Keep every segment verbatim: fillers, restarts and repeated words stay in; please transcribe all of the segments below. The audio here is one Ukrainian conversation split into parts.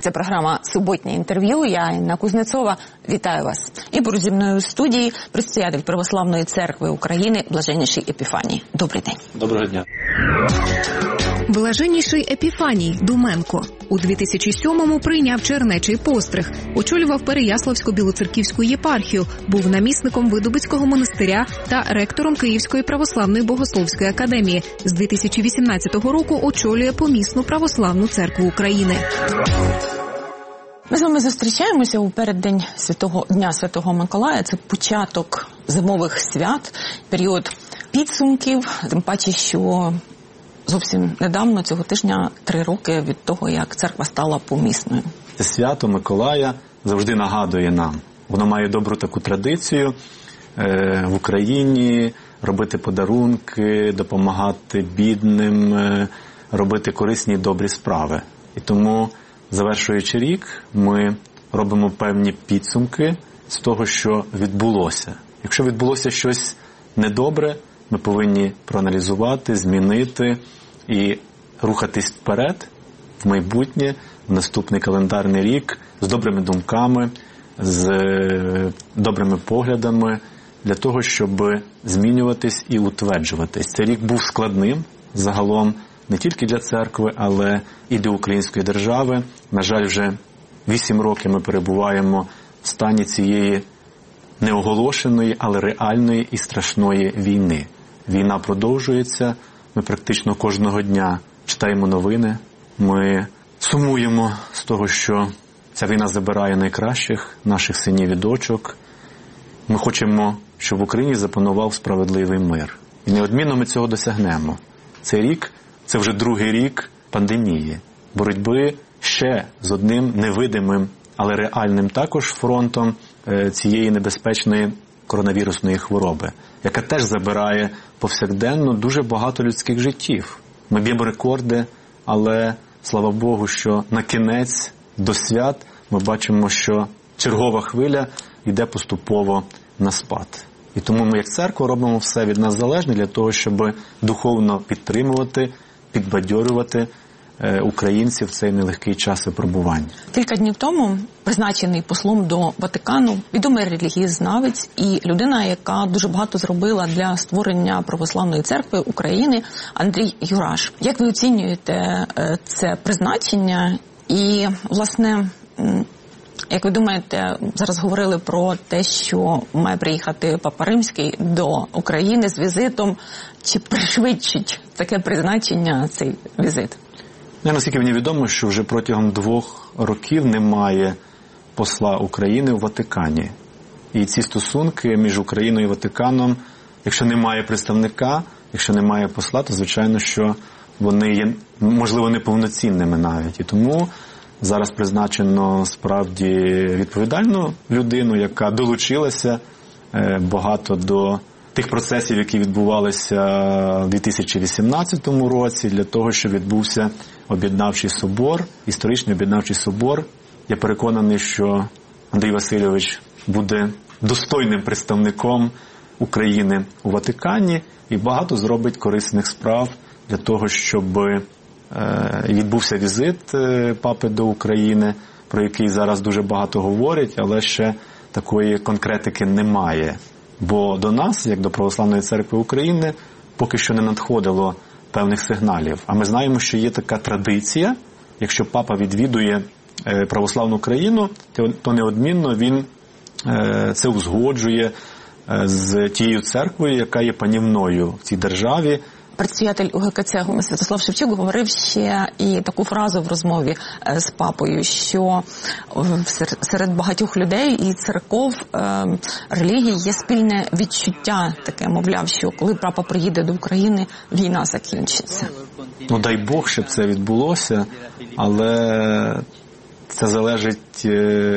Це програма «Суботнє інтерв'ю». Я Інна Кузнецова. Вітаю вас. І поруч зі мною у студії предстоятель Православної церкви України Блаженніший Епіфаній. Добрий день. Доброго дня. Блаженніший Епіфаній Думенко у дві тисячі сьомому прийняв чернечий постриг, очолював Переяславсько-Білоцерківську єпархію, був намісником Видубицького монастиря та ректором Київської православної богословської академії. З дві тисячі вісімнадцятого року очолює помісну православну церкву України. Ми з вами зустрічаємося у переддень Святого Дня Святого Миколая. Це початок зимових свят, період підсумків, тим паче, що зовсім недавно, цього тижня, три роки від того, як церква стала помісною. Це свято Миколая завжди нагадує нам. Воно має добру таку традицію е, в Україні робити подарунки, допомагати бідним, е, робити корисні і добрі справи. І тому, завершуючи рік, ми робимо певні підсумки з того, що відбулося. Якщо відбулося щось недобре, ми повинні проаналізувати, змінити і рухатись вперед, в майбутнє, в наступний календарний рік, з добрими думками, з добрими поглядами, для того, щоб змінюватись і утверджуватись. Цей рік був складним, загалом, не тільки для церкви, але і для української держави. На жаль, вже вісім років ми перебуваємо в стані цієї неоголошеної, але реальної і страшної війни. Війна продовжується, ми практично кожного дня читаємо новини, ми сумуємо з того, що ця війна забирає найкращих наших синів і дочок. Ми хочемо, щоб в Україні запанував справедливий мир. І неодмінно ми цього досягнемо. Цей рік – це вже другий рік пандемії, боротьби ще з одним невидимим, але реальним також фронтом цієї небезпечної коронавірусної хвороби, яка теж забирає повсякденно дуже багато людських життів. Ми б'ємо рекорди, але, слава Богу, що на кінець до свят ми бачимо, що чергова хвиля йде поступово на спад. І тому ми, як церква, робимо все від нас залежне для того, щоб духовно підтримувати, підбадьорювати українців в цей нелегкий час випробування. Кілька днів тому призначений послом до Ватикану відомий релігієзнавець і людина, яка дуже багато зробила для створення православної церкви України, Андрій Юраш. Як ви оцінюєте це призначення? І, власне, як ви думаєте, зараз говорили про те, що має приїхати Папа Римський до України з візитом. Чи пришвидшить таке призначення цей візит? Я, наскільки мені відомо, що вже протягом двох років немає посла України в Ватикані. І ці стосунки між Україною і Ватиканом, якщо немає представника, якщо немає посла, то, звичайно, що вони є, можливо, неповноцінними навіть. І тому зараз призначено справді відповідальну людину, яка долучилася багато до тих процесів, які відбувалися в дві тисячі вісімнадцятому році, для того, щоб відбувся об'єднавчий собор, історичний об'єднавчий собор. Я переконаний, що Андрій Васильович буде достойним представником України у Ватикані і багато зробить корисних справ для того, щоб відбувся візит папи до України, про який зараз дуже багато говорять, але ще такої конкретики немає. Бо до нас, як до Православної церкви України, поки що не надходило певних сигналів. А ми знаємо, що є така традиція, якщо папа відвідує православну країну, то неодмінно він це узгоджує з тією церквою, яка є панівною в цій державі. Предстоятель УГКЦ Святослав Шевчук говорив ще і таку фразу в розмові з папою, що серед багатьох людей і церков, релігій є спільне відчуття таке, мовляв, що коли папа приїде до України, війна закінчиться. Ну, дай Бог, щоб це відбулося, але це залежить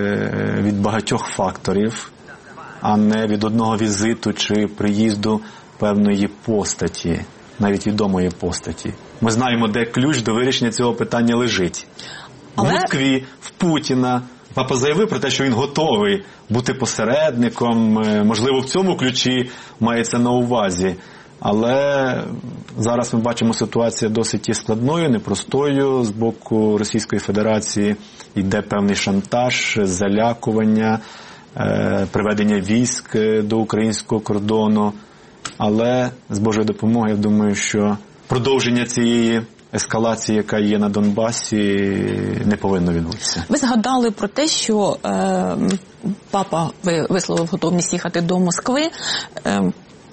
від багатьох факторів, а не від одного візиту чи приїзду певної постаті, навіть відомої постаті. Ми знаємо, де ключ до вирішення цього питання лежить. Але... В Москві, в Путіна. Папа заявив про те, що він готовий бути посередником. Можливо, в цьому ключі мається на увазі. Але зараз ми бачимо, ситуація досить складною, непростою. З боку Російської Федерації йде певний шантаж, залякування, приведення військ до українського кордону. Але з Божою допомогою, я думаю, що продовження цієї ескалації, яка є на Донбасі, не повинно відбутися. Ви згадали про те, що е, папа висловив готовність їхати до Москви. Е,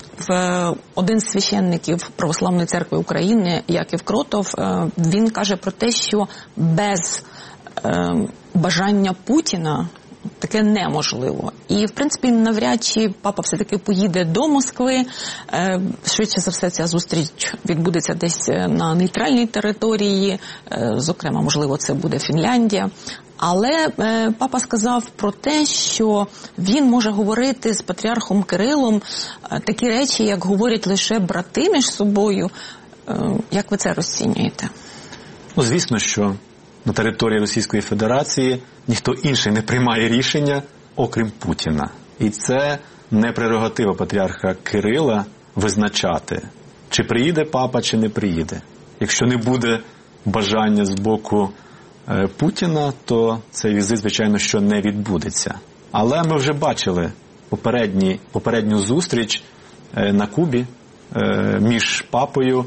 в один з священників Православної церкви України, Яків Кротов, е, він каже про те, що без е, бажання Путіна таке неможливо. І, в принципі, навряд чи папа все-таки поїде до Москви. Швидше за все, ця зустріч відбудеться десь на нейтральній території. Зокрема, можливо, це буде Фінляндія. Але папа сказав про те, що він може говорити з патріархом Кирилом такі речі, як говорять лише брати між собою. Як ви це розцінюєте? Ну, звісно, що на території Російської Федерації ніхто інший не приймає рішення, окрім Путіна. І це не прерогатива патріарха Кирила визначати, чи приїде папа, чи не приїде. Якщо не буде бажання з боку е, Путіна, то цей візит, звичайно, що не відбудеться. Але ми вже бачили попередні, попередню зустріч е, на Кубі е, між папою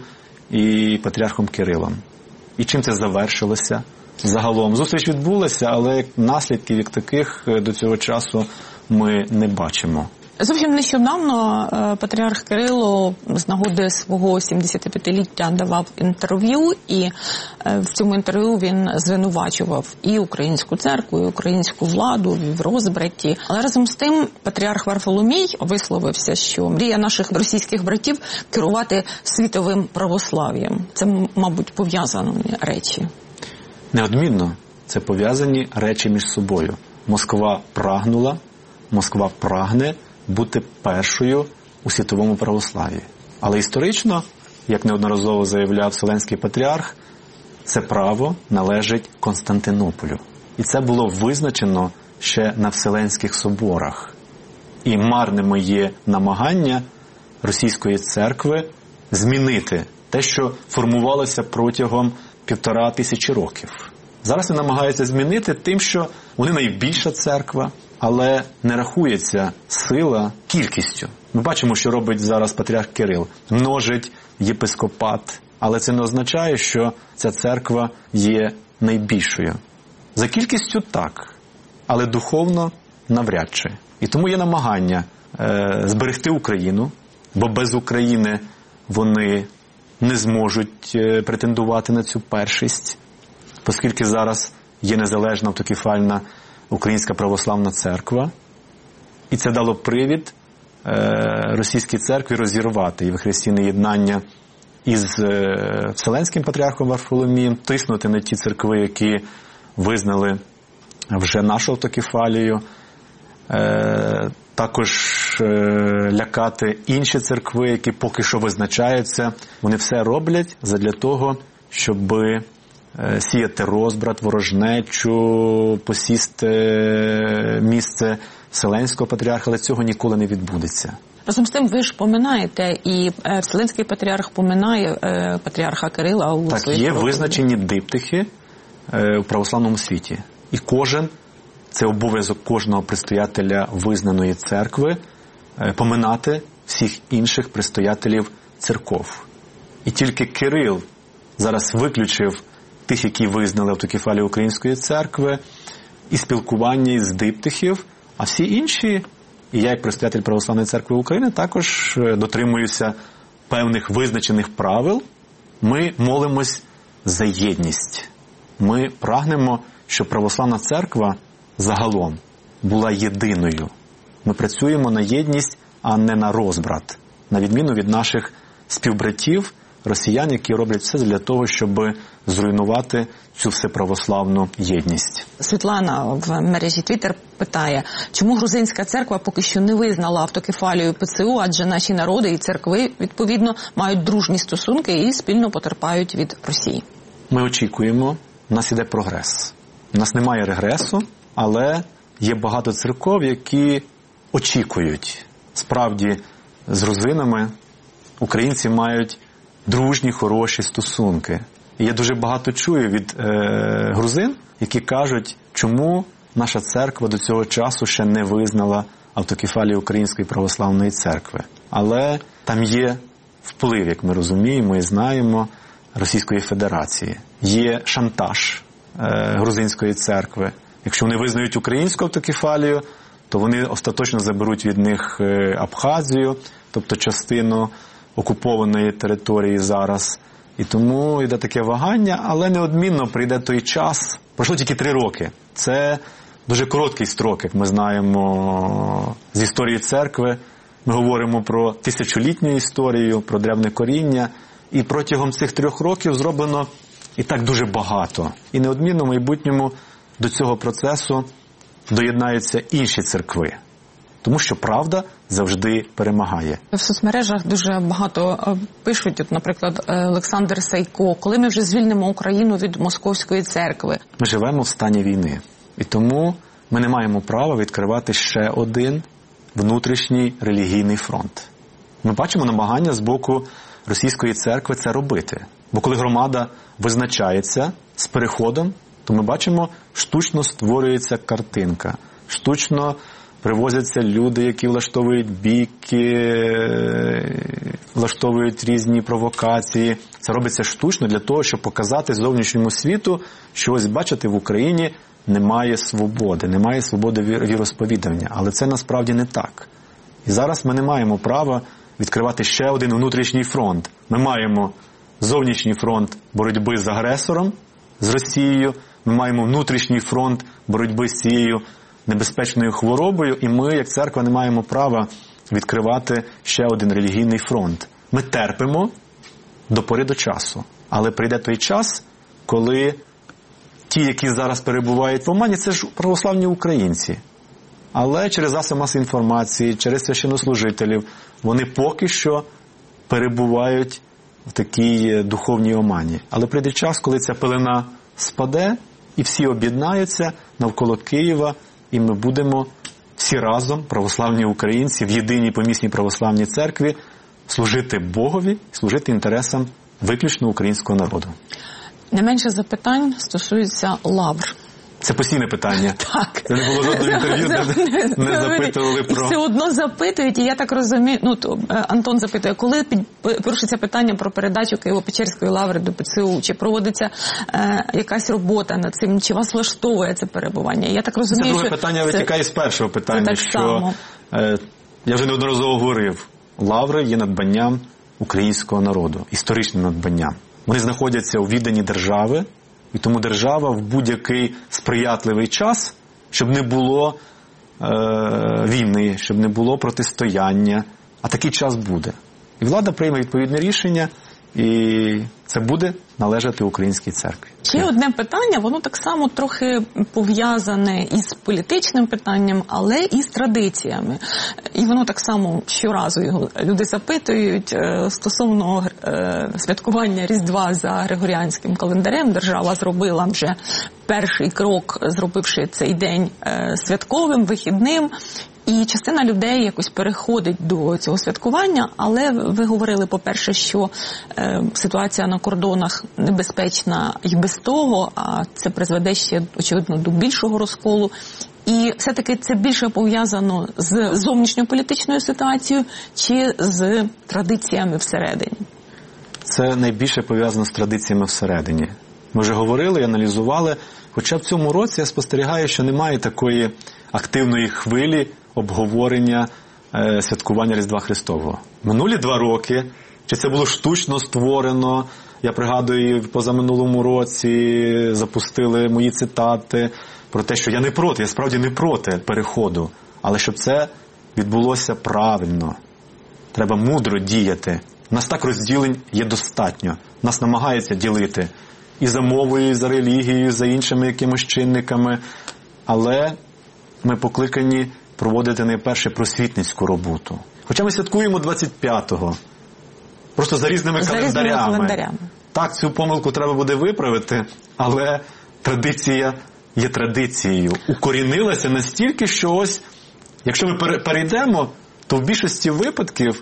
і патріархом Кирилом. І чим це завершилося? Загалом зустріч відбулася, але наслідків як таких до цього часу ми не бачимо. Зовсім нещодавно патріарх Кирило з нагоди свого сімдесятип'ятиліття давав інтерв'ю, і в цьому інтерв'ю він звинувачував і українську церкву, і українську владу в розбраті. Але разом з тим патріарх Варфоломій висловився, що мрія наших російських братів керувати світовим православ'ям. Це, мабуть, пов'язані речі. Неодмінно це пов'язані речі між собою. Москва прагнула, Москва прагне бути першою у світовому православ'ї. Але історично, як неодноразово заявляв Вселенський патріарх, це право належить Константинополю. І це було визначено ще на Вселенських соборах. І марним є намагання Російської церкви змінити те, що формувалося протягом півтора тисячі років. Зараз вони намагаються змінити тим, що вони найбільша церква, але не рахується сила кількістю. Ми бачимо, що робить зараз патріарх Кирил. Множить єпископат, але це не означає, що ця церква є найбільшою. За кількістю так, але духовно навряд чи. І тому є намагання е, зберегти Україну, бо без України вони не зможуть е, претендувати на цю першість, оскільки зараз є незалежна автокефальна Українська православна церква, і це дало привід е, російській церкві розірвати євхаристійне єднання із е, Вселенським патріархом Варфоломієм, тиснути на ті церкви, які визнали вже нашу автокефалію, е, також е, лякати інші церкви, які поки що визначаються. Вони все роблять задля того, щоб сіяти розбрат, ворожнечу, посісти місце Вселенського патріарха, але цього ніколи не відбудеться. Разом з тим, ви ж поминаєте, і Вселенський патріарх поминає патріарха Кирила у так, своїх є проповідях. визначені диптихи у православному світі. І кожен, це обов'язок кожного предстоятеля визнаної церкви, поминати всіх інших предстоятелів церков. І тільки Кирил зараз виключив тих, які визнали автокефалію Української церкви, і спілкування із диптихів, а всі інші, і я як предстоятель Православної церкви України, також дотримуюся певних визначених правил. Ми молимось за єдність. Ми прагнемо, щоб Православна церква загалом була єдиною. Ми працюємо на єдність, а не на розбрат, на відміну від наших співбратів, росіян, які роблять все для того, щоб зруйнувати цю всеправославну єдність. Світлана в мережі Twitter питає, чому грузинська церква поки що не визнала автокефалію ПЦУ, адже наші народи і церкви, відповідно, мають дружні стосунки і спільно потерпають від Росії. Ми очікуємо, у нас іде прогрес. У нас немає регресу, але є багато церков, які очікують. Справді, з грузинами українці мають дружні, хороші стосунки. І я дуже багато чую від е, грузин, які кажуть, чому наша церква до цього часу ще не визнала автокефалію Української православної церкви. Але там є вплив, як ми розуміємо і знаємо, Російської Федерації. Є шантаж е, грузинської церкви. Якщо вони визнають українську автокефалію, то вони остаточно заберуть від них Абхазію, тобто частину окупованої території зараз. І тому йде таке вагання, але неодмінно прийде той час. Пройшло тільки три роки. Це дуже короткий строк, як ми знаємо з історії церкви. Ми говоримо про тисячолітню історію, про древне коріння. І протягом цих трьох років зроблено і так дуже багато. І неодмінно в майбутньому до цього процесу доєднаються інші церкви. Тому що правда завжди перемагає. В соцмережах дуже багато пишуть, от, наприклад, Олександр Сайко, коли ми вже звільнимо Україну від Московської церкви. Ми живемо в стані війни. І тому ми не маємо права відкривати ще один внутрішній релігійний фронт. Ми бачимо намагання з боку Російської церкви це робити. Бо коли громада визначається з переходом, то ми бачимо, штучно створюється картинка. Штучно привозяться люди, які влаштовують бійки, влаштовують різні провокації. Це робиться штучно для того, щоб показати зовнішньому світу, що ось, бачите, в Україні немає свободи, немає свободи віросповідання. Але це насправді не так. І зараз ми не маємо права відкривати ще один внутрішній фронт. Ми маємо зовнішній фронт боротьби з агресором, з Росією, ми маємо внутрішній фронт боротьби з цією небезпечною хворобою, і ми, як церква, не маємо права відкривати ще один релігійний фронт. Ми терпимо до пори до часу. Але прийде той час, коли ті, які зараз перебувають в омані, це ж православні українці. Але через засоби масової інформації, через священнослужителів, вони поки що перебувають в такій духовній омані. Але прийде час, коли ця пелена спаде, і всі об'єднаються навколо Києва, і ми будемо всі разом, православні українці, в єдиній помісній православній церкві, служити Богові, служити інтересам виключно українського народу. Не менше запитань стосується лавр. Це постійне питання. Так. Це не було жодного інтерв'ю, де не запитували про... І все одно запитують, і я так розумію, ну, то, Антон запитує, коли порушиться питання про передачу Києво-Печерської лаври до ПЦУ, чи проводиться е, якась робота над цим, чи вас влаштовує це перебування? Я так розумію, це друге що питання це... витікає з першого питання, так що, само. Е, я вже неодноразово говорив, лаври є надбанням українського народу, історичним надбанням. Вони знаходяться у відданні держави, і тому держава в будь-який сприятливий час, щоб не було е, війни, щоб не було протистояння, а такий час буде. І влада прийме відповідне рішення, і це буде належати українській церкві. Ще одне питання, воно так само трохи пов'язане із політичним питанням, але і з традиціями. І воно так само щоразу його люди запитують стосовно е, святкування Різдва за Григоріанським календарем. Держава зробила вже перший крок, зробивши цей день е, святковим, вихідним. І частина людей якось переходить до цього святкування, але ви говорили, по-перше, що е, ситуація на кордонах небезпечна і без того, а це призведе ще, очевидно, до більшого розколу. І все-таки це більше пов'язано з зовнішньополітичною ситуацією чи з традиціями всередині? Це найбільше пов'язано з традиціями всередині. Ми вже говорили і аналізували, хоча в цьому році я спостерігаю, що немає такої активної хвилі обговорення е, святкування Різдва Христового. Минулі два роки, чи це було штучно створено, я пригадую, позаминулому році запустили мої цитати про те, що я не проти, я справді не проти переходу, але щоб це відбулося правильно. Треба мудро діяти. У нас так розділень є достатньо. Нас намагаються ділити і за мовою, і за релігією, і за іншими якимось чинниками, але ми покликані проводити найперше просвітницьку роботу. Хоча ми святкуємо двадцять п'ятого, просто за різними за календарями. Різними календарями. Так, цю помилку треба буде виправити, але традиція є традицією. Укорінилася настільки, що ось, якщо ми перейдемо, то в більшості випадків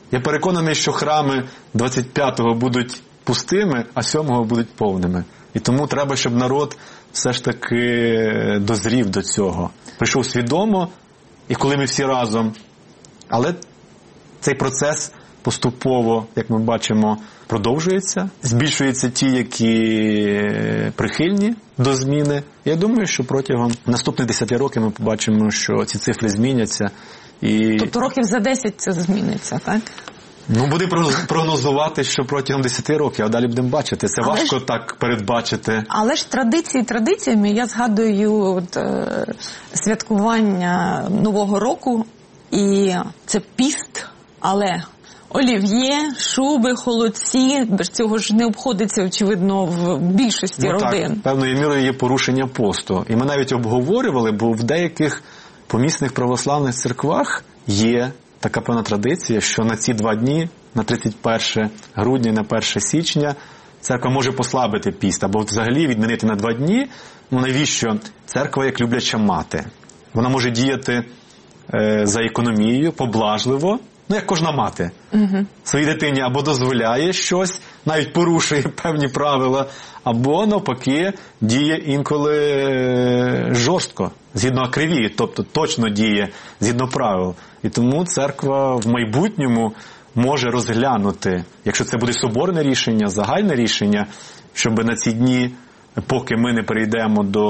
Я переконаний, що храми двадцять п'ятого будуть пустими, а сьомого будуть повними. І тому треба, щоб народ все ж таки дозрів до цього. Прийшов свідомо, і коли ми всі разом. Але цей процес поступово, як ми бачимо, продовжується. Збільшуються ті, які прихильні до зміни. Я думаю, що протягом наступних десяти років ми побачимо, що ці цифри зміняться. І... Тобто років за десять це зміниться, так? Ну, будемо прогнозувати, що протягом десяти років, а далі будемо бачити. Це але важко ж, так передбачити. Але ж традиції традиціями. Я згадую от, е, святкування Нового року, і це піст, але олів'є, шуби, холодці, без цього ж не обходиться, очевидно, в більшості ну, родин. Так, певною мірою є порушення посту. І ми навіть обговорювали, бо в деяких помісних православних церквах є така певна традиція, що на ці два дні, на тридцять перше грудня і на перше січня, церква може послабити піст, або взагалі відмінити на два дні. Ну навіщо? Церква як любляча мати. Вона може діяти е, за економією, поблажливо, ну як кожна мати. Угу. Своїй дитині або дозволяє щось, навіть порушує певні правила, або навпаки діє інколи е, жорстко, згідно акривії, тобто точно діє згідно правил. І тому церква в майбутньому може розглянути, якщо це буде соборне рішення, загальне рішення, щоб на ці дні, поки ми не перейдемо до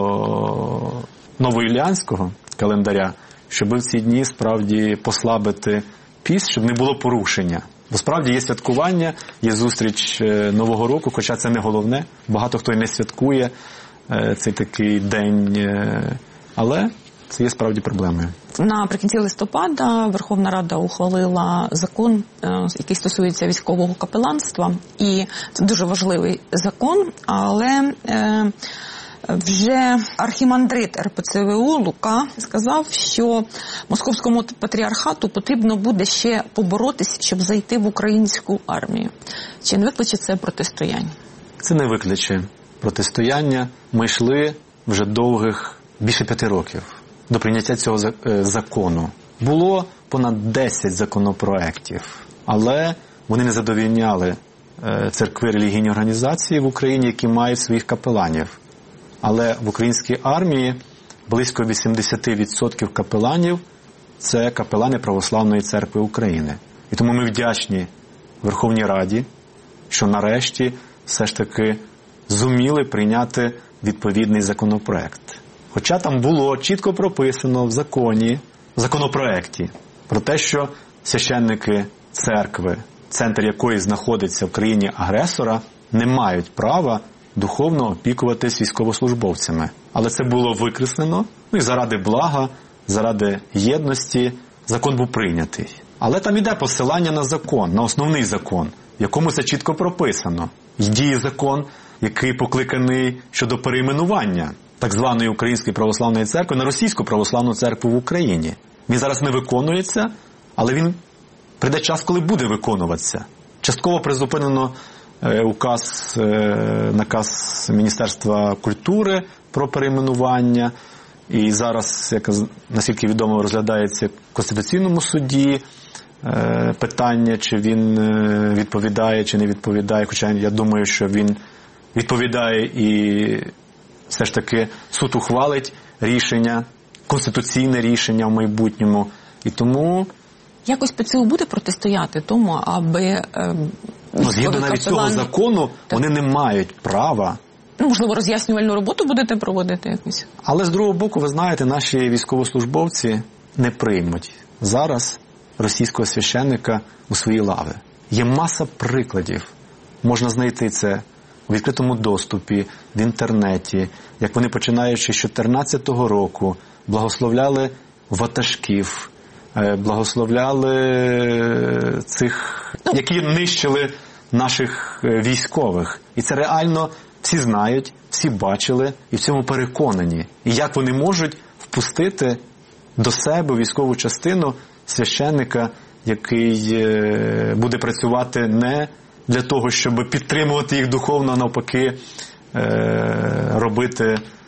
новоюліанського календаря, щоб в ці дні справді послабити піст, щоб не було порушення. Бо справді є святкування, є зустріч Нового року, хоча це не головне. Багато хто й не святкує цей такий день, але це є справді проблемою. Наприкінці листопада Верховна Рада ухвалила закон, який стосується військового капеланства. І це дуже важливий закон, але е, вже архімандрит ер пе це ве у Лука сказав, що Московському патріархату потрібно буде ще поборотись, щоб зайти в українську армію. Чи не викличе це протистояння? Це не викличе протистояння. Ми йшли вже довгих більше п'яти років до прийняття цього закону. Було понад десять законопроєктів, але вони не задовольняли церкви, релігійні організації в Україні, які мають своїх капеланів. Але в українській армії близько вісімдесят відсотків капеланів – це капелани Православної церкви України. І тому ми вдячні Верховній Раді, що нарешті все ж таки зуміли прийняти відповідний законопроект. Хоча там було чітко прописано в законі, в законопроекті, про те, що священники церкви, центр якої знаходиться в країні-агресора, не мають права духовно опікуватись військовослужбовцями. Але це було викреслено, ну і заради блага, заради єдності закон був прийнятий. Але там іде посилання на закон, на основний закон, в якому це чітко прописано. І діє закон, який покликаний щодо перейменування так званої Української православної церкви на Російську православну церкву в Україні. Він зараз не виконується, але він прийде час, коли буде виконуватися. Частково призупинено е, указ, е, наказ Міністерства культури про перейменування. І зараз, як наскільки відомо, розглядається в Конституційному суді е, питання, чи він е, відповідає, чи не відповідає. Хоча я думаю, що він відповідає і все ж таки суд ухвалить рішення, конституційне рішення в майбутньому. І тому... Якось пе це у буде протистояти тому, аби... Е, ну, згідно навіть цього закону, так. Вони не мають права... Ну, можливо, роз'яснювальну роботу будете проводити якусь? Але, з другого боку, ви знаєте, наші військовослужбовці не приймуть зараз російського священника у свої лави. Є маса прикладів. Можна знайти це у відкритому доступі, в інтернеті, як вони, починаючи з дві тисячі чотирнадцятого року, благословляли ватажків, благословляли цих, які нищили наших військових. І це реально всі знають, всі бачили і в цьому переконані. І як вони можуть впустити до себе військову частину священника, який буде працювати не для того, щоб підтримувати їх духовно, а навпаки, робити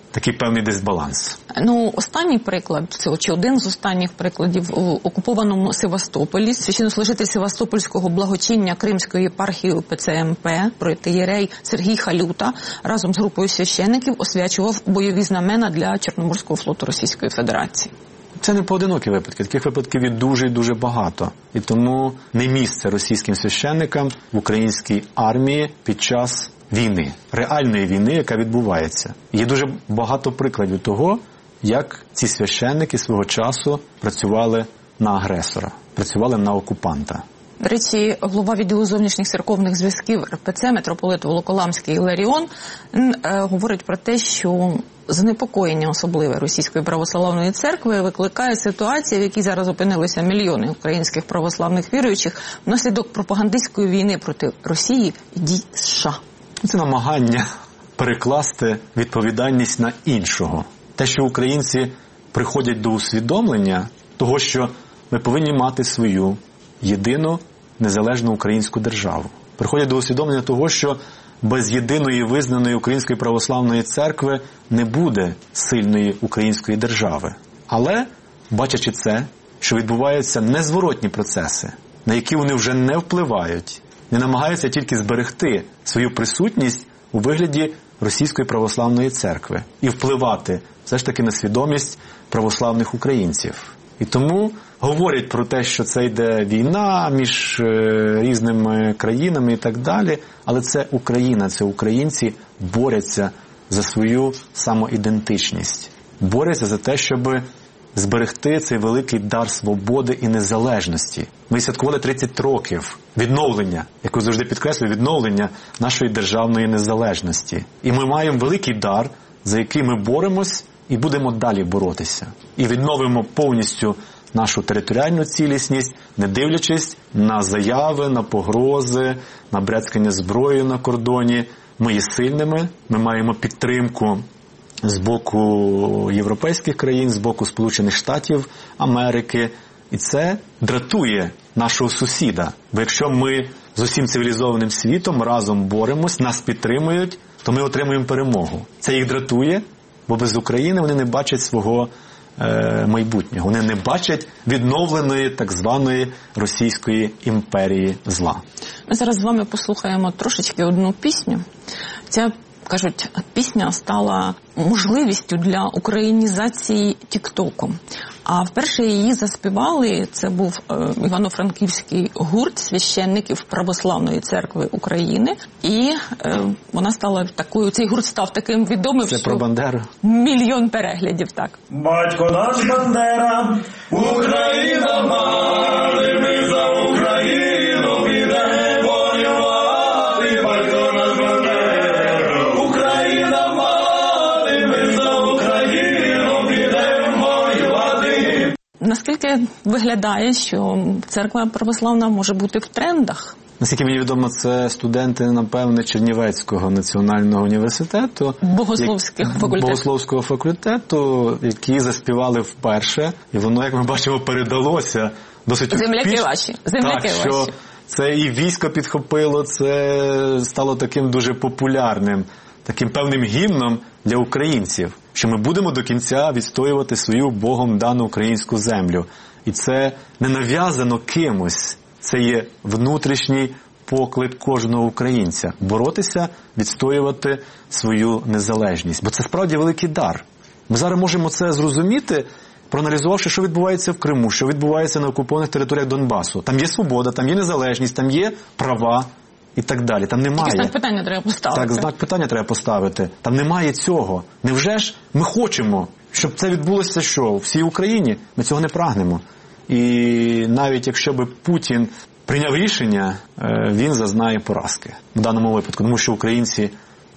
такий певний дисбаланс. Ну, останній приклад, чи один з останніх прикладів, у окупованому Севастополі священнослужитель Севастопольського благочиння Кримської єпархії У Пе Це Ем Пе, протоієрей Сергій Халюта, разом з групою священиків освячував бойові знамена для Чорноморського флоту Російської Федерації. Це не поодинокі випадки, таких випадків є дуже і дуже багато. І тому не місце російським священникам в українській армії під час війни, реальної війни, яка відбувається. Є дуже багато прикладів того, як ці священники свого часу працювали на агресора, працювали на окупанта. До речі, голова відділу зовнішніх церковних зв'язків Ер Пе Це, митрополит Волоколамський Іларіон, говорить про те, що занепокоєння особливе Російської православної церкви викликає ситуація, в якій зараз опинилися мільйони українських православних віруючих внаслідок пропагандистської війни проти Росії і дій США. Це намагання перекласти відповідальність на іншого. Те, що українці приходять до усвідомлення того, що ми повинні мати свою єдину незалежну українську державу. Приходять до усвідомлення того, що без єдиної визнаної Української православної церкви не буде сильної української держави. Але, бачачи це, що відбуваються незворотні процеси, на які вони вже не впливають, не намагаються тільки зберегти свою присутність у вигляді Російської православної церкви і впливати все ж таки на свідомість православних українців. І тому говорять про те, що це йде війна між різними країнами і так далі, але це Україна, це українці борються за свою самоідентичність, борються за те, щоб зберегти цей великий дар свободи і незалежності. Ми святкували тридцять років відновлення, як я завжди підкреслюю, відновлення нашої державної незалежності. І ми маємо великий дар, за який ми боремось і будемо далі боротися. І відновимо повністю нашу територіальну цілісність, не дивлячись на заяви, на погрози, на бряцкання зброєю на кордоні. Ми є сильними, ми маємо підтримку з боку європейських країн, з боку Сполучених Штатів Америки. І це дратує нашого сусіда. Бо якщо ми з усім цивілізованим світом разом боремось, нас підтримують, то ми отримуємо перемогу. Це їх дратує, бо без України вони не бачать свого е, майбутнього. Вони не бачать відновленої так званої Російської імперії зла. Ми зараз з вами послухаємо трошечки одну пісню. Ця, кажуть, пісня стала можливістю для українізації Тік-Току. А вперше її заспівали, це був е, івано-франківський гурт священників Православної церкви України. І е, вона стала такою, цей гурт став таким відомим, це що про Бандеру. Мільйон переглядів, так. Батько наш Бандера, Україна мати, ми за Україну підемо воювати. Батько наш Бандера, Україна мати, ми за Україну підемо воювати. Наскільки виглядає, що церква православна може бути в трендах? Наскільки мені відомо, це студенти, напевне, Чернівецького національного університету. Богословського факультету. Богословського факультету, які заспівали вперше. І воно, як ми бачимо, передалося досить успішно. Земляки ваші. Земляки так, що ваші. Це і військо підхопило, це стало таким дуже популярним, таким певним гімном для українців, що ми будемо до кінця відстоювати свою Богом дану українську землю. І це не нав'язано кимось. Це є внутрішній поклик кожного українця – боротися, відстоювати свою незалежність. Бо це справді великий дар. Ми зараз можемо це зрозуміти, проаналізувавши, що відбувається в Криму, що відбувається на окупованих територіях Донбасу. Там є свобода, там є незалежність, там є права і так далі. Там немає. Тільки знак питання треба поставити. Так, знак питання треба поставити. Там немає цього. Невже ж ми хочемо, щоб це відбулося що? В всій Україні? Ми цього не прагнемо. І навіть якщо би Путін прийняв рішення, він зазнає поразки в даному випадку. Тому що українці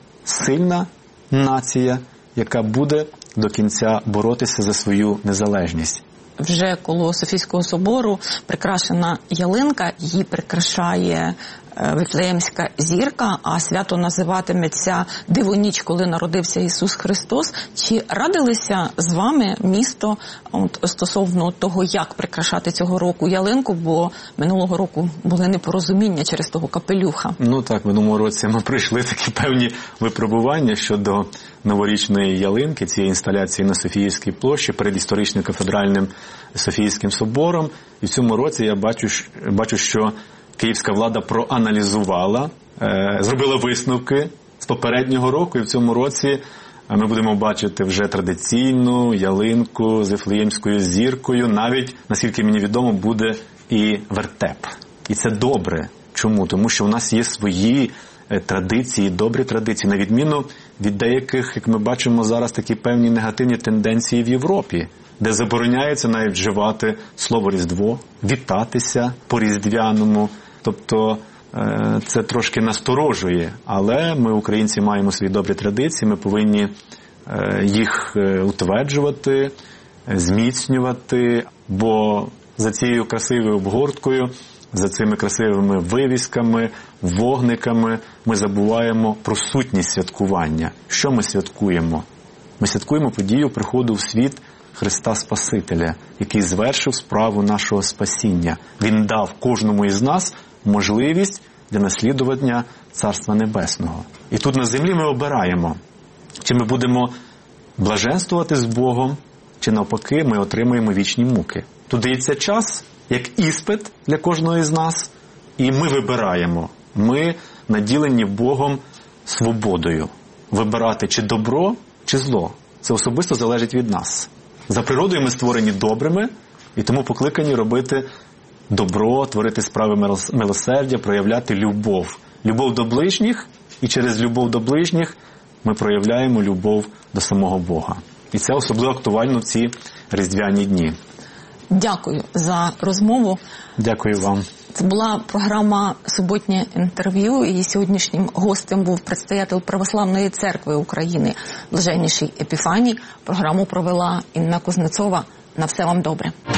сильна нація, яка буде до кінця боротися за свою незалежність. Вже коло Софійського собору прикрашена ялинка, її прикрашає Вифлеємська зірка, а свято називатиметься Дивоніч, коли народився Ісус Христос. Чи радилися з вами місто от, стосовно того, як прикрашати цього року ялинку, бо минулого року були непорозуміння через того капелюха? Ну так, в минулому році ми пройшли такі певні випробування щодо новорічної ялинки, цієї інсталяції на Софіївській площі перед історичним кафедральним Софійським собором. І в цьому році я бачу, бачу що київська влада проаналізувала, е, зробила висновки з попереднього року, і в цьому році ми будемо бачити вже традиційну ялинку з Вифлеємською зіркою. Навіть, наскільки мені відомо, буде і вертеп. І це добре. Чому? Тому що у нас є свої традиції, добрі традиції, на відміну від деяких, як ми бачимо зараз, такі певні негативні тенденції в Європі, де забороняється навіть вживати слово «Різдво», вітатися по-різдвяному. Тобто це трошки насторожує, але ми, українці, маємо свої добрі традиції, ми повинні їх утверджувати, зміцнювати, бо за цією красивою обгорткою, за цими красивими вивісками, вогниками ми забуваємо про сутність святкування. Що ми святкуємо? Ми святкуємо подію приходу в світ Христа Спасителя, який звершив справу нашого спасіння. Він дав кожному із нас можливість для наслідування Царства Небесного. І тут на землі ми обираємо, чи ми будемо блаженствувати з Богом, чи навпаки ми отримаємо вічні муки. Тут дається час, як іспит для кожного із нас, і ми вибираємо. Ми наділені Богом свободою. Вибирати чи добро, чи зло. Це особисто залежить від нас. За природою ми створені добрими, і тому покликані робити добро, творити справи милосердя, проявляти любов. Любов до ближніх, і через любов до ближніх ми проявляємо любов до самого Бога. І це особливо актуально в ці різдвяні дні. Дякую за розмову. Дякую вам. Це була програма «Суботнє інтерв'ю», і сьогоднішнім гостем був предстоятель Православної церкви України, блаженніший Епіфаній. Програму провела Інна Кузнецова. На все вам добре.